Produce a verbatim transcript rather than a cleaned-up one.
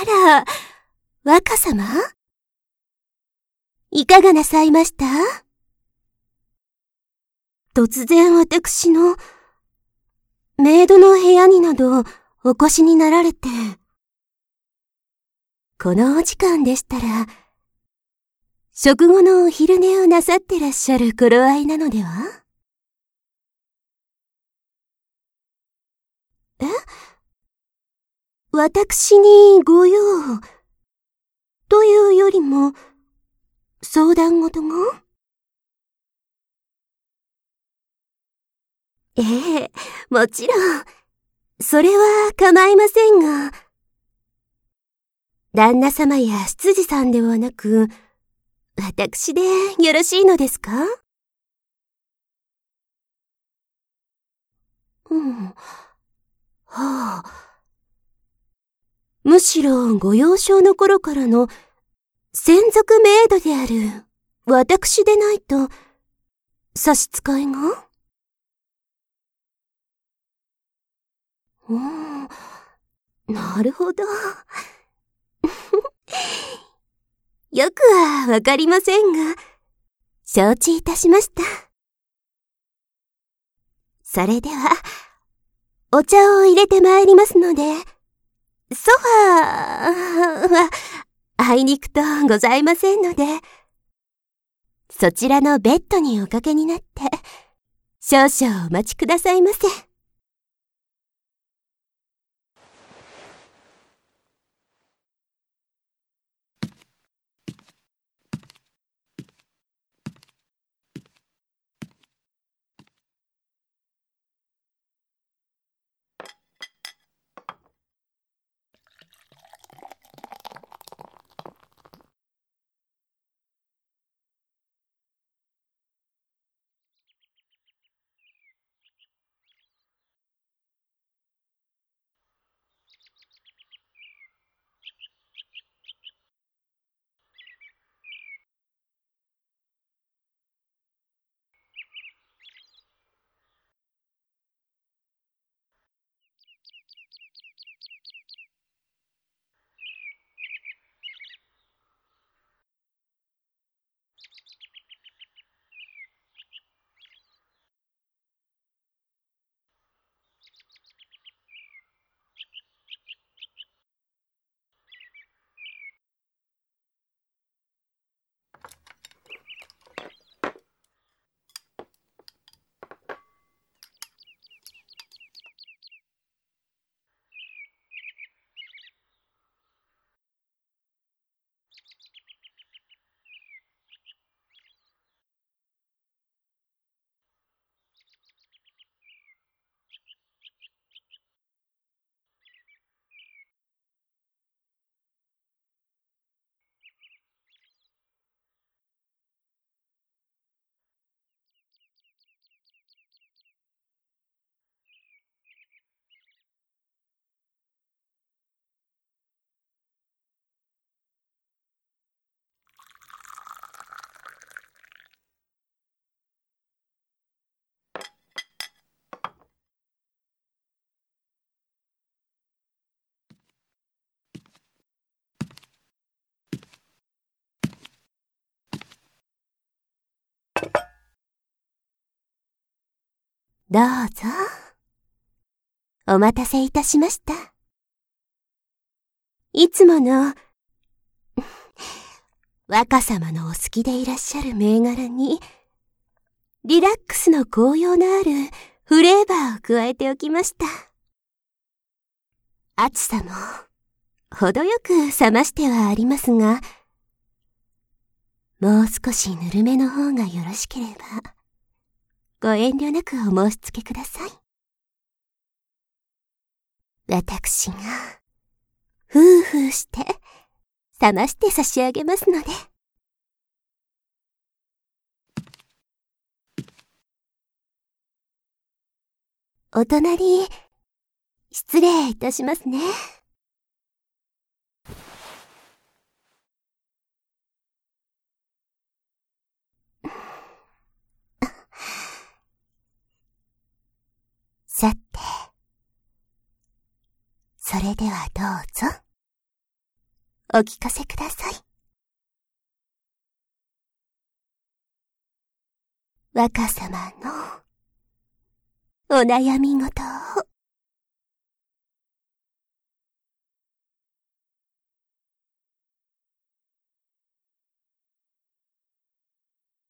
ら、若様？いかがなさいました？突然私の、メイドの部屋になどお越しになられて、このお時間でしたら、食後のお昼寝をなさってらっしゃる頃合いなのでは？え？私にご用というよりも、相談事が？ええ、もちろん、それは構いませんが、旦那様や執事さんではなく、私でよろしいのですか？うん。はあ。むしろご幼少の頃からの専属メイドである私でないと差し支えが？うーん、なるほど。よくはわかりませんが、承知いたしました。それでは、お茶を入れてまいりますので、ソファーはあいにくとございませんので、そちらのベッドにおかけになって、少々お待ちくださいませ。どうぞ。お待たせいたしました。いつもの、若様のお好きでいらっしゃる銘柄に、リラックスの効用のあるフレーバーを加えておきました。暑さも、程よく冷ましてはありますが、もう少しぬるめの方がよろしければ、ご遠慮なくお申し付けください。私が、ふうふうして、冷まして差し上げますので。お隣、失礼いたしますね。さて、それではどうぞ。 お聞かせください。若様のお悩み事を。